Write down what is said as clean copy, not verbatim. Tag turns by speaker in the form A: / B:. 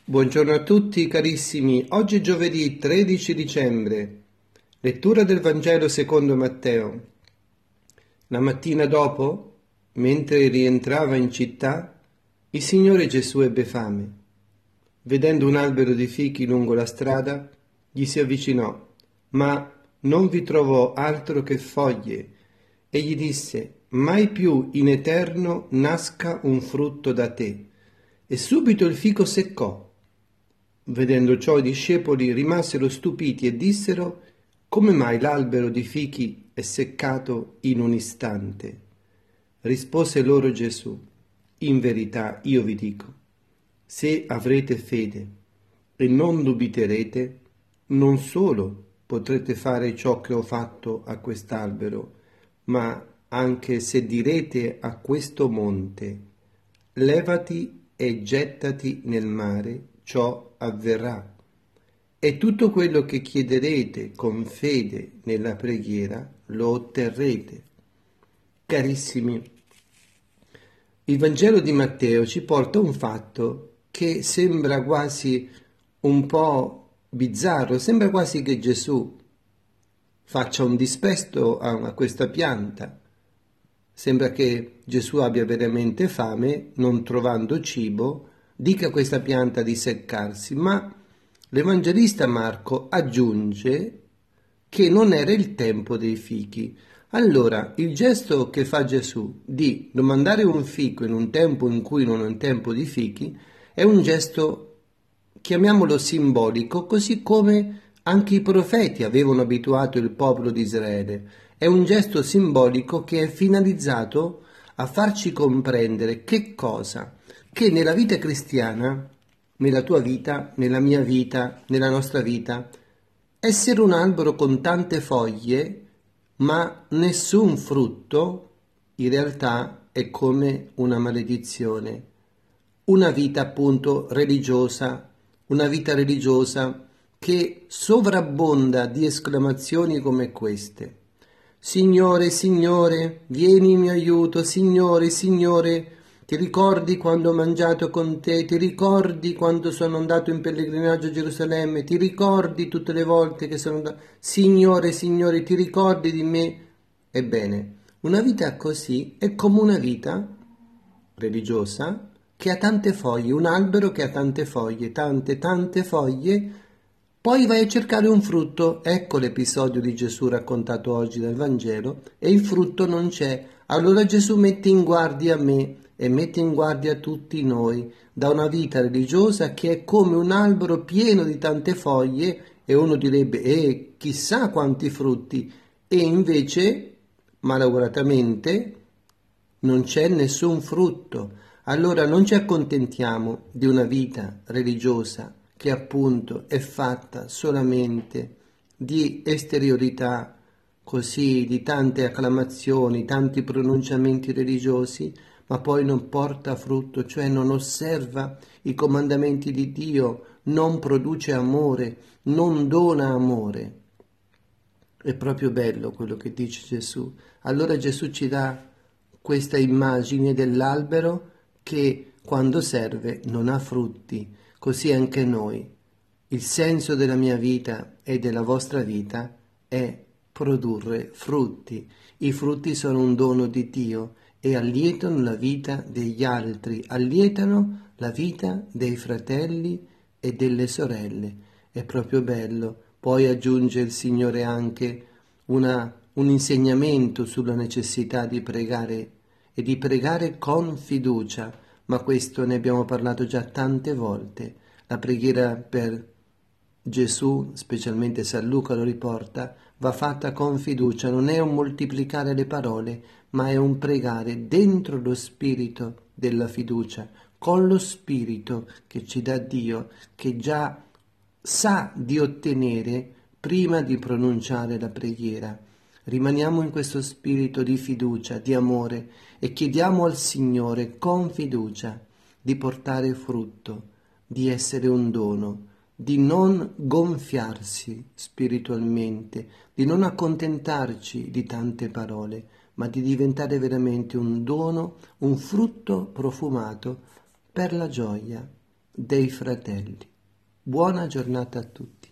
A: Buongiorno a tutti carissimi, oggi è giovedì 13 dicembre, lettura del Vangelo secondo Matteo. La mattina dopo, mentre rientrava in città, il Signore Gesù ebbe fame. Vedendo un albero di fichi lungo la strada, gli si avvicinò, ma non vi trovò altro che foglie, e gli disse: mai più in eterno nasca un frutto da te. E subito il fico seccò. Vedendo ciò i discepoli rimasero stupiti e dissero: come mai l'albero di fichi è seccato in un istante? Rispose loro Gesù: in verità io vi dico, se avrete fede e non dubiterete, non solo potrete fare ciò che ho fatto a quest'albero, ma anche se direte a questo monte: levati e gettati nel mare, ciò avverrà. E tutto quello che chiederete con fede nella preghiera lo otterrete. Carissimi, il Vangelo di Matteo ci porta un fatto che sembra quasi un po' bizzarro, sembra quasi che Gesù faccia un dispetto a questa pianta. Sembra che Gesù abbia veramente fame, non trovando cibo, dica a questa pianta di seccarsi, ma l'Evangelista Marco aggiunge che non era il tempo dei fichi. Allora, il gesto che fa Gesù di domandare un fico in un tempo in cui non è un tempo di fichi è un gesto, chiamiamolo simbolico, così come anche i profeti avevano abituato il popolo di Israele. È un gesto simbolico che è finalizzato a farci comprendere che cosa? Che nella vita cristiana, nella tua vita, nella mia vita, nella nostra vita, essere un albero con tante foglie ma nessun frutto, in realtà è come una maledizione. Una vita appunto religiosa, una vita religiosa che sovrabbonda di esclamazioni come queste. Signore, Signore, vieni in mio aiuto, Signore, Signore, ti ricordi quando ho mangiato con te, ti ricordi quando sono andato in pellegrinaggio a Gerusalemme, ti ricordi tutte le volte che sono andato, Signore, Signore, ti ricordi di me? Ebbene, una vita così è come una vita religiosa che ha tante foglie, un albero che ha tante foglie, tante foglie, poi vai a cercare un frutto, ecco l'episodio di Gesù raccontato oggi dal Vangelo, e il frutto non c'è. Allora Gesù mette in guardia me e mette in guardia tutti noi da una vita religiosa che è come un albero pieno di tante foglie e uno direbbe, chissà quanti frutti, e invece, malauguratamente, non c'è nessun frutto. Allora non ci accontentiamo di una vita religiosa che appunto è fatta solamente di esteriorità, così di tante acclamazioni, tanti pronunciamenti religiosi, ma poi non porta frutto, cioè non osserva i comandamenti di Dio, non produce amore, non dona amore. È proprio bello quello che dice Gesù. Allora Gesù ci dà questa immagine dell'albero che quando serve non ha frutti, così anche noi. Il senso della mia vita e della vostra vita è produrre frutti. I frutti sono un dono di Dio e allietano la vita degli altri, allietano la vita dei fratelli e delle sorelle. È proprio bello. Poi aggiunge il Signore anche un insegnamento sulla necessità di pregare e di pregare con fiducia, ma questo ne abbiamo parlato già tante volte. La preghiera per Gesù, specialmente San Luca lo riporta, va fatta con fiducia, non è un moltiplicare le parole, ma è un pregare dentro lo spirito della fiducia, con lo spirito che ci dà Dio, che già sa di ottenere prima di pronunciare la preghiera. Rimaniamo in questo spirito di fiducia, di amore e chiediamo al Signore con fiducia di portare frutto, di essere un dono, di non gonfiarsi spiritualmente, di non accontentarci di tante parole, ma di diventare veramente un dono, un frutto profumato per la gioia. dei fratelli. Buona giornata a tutti.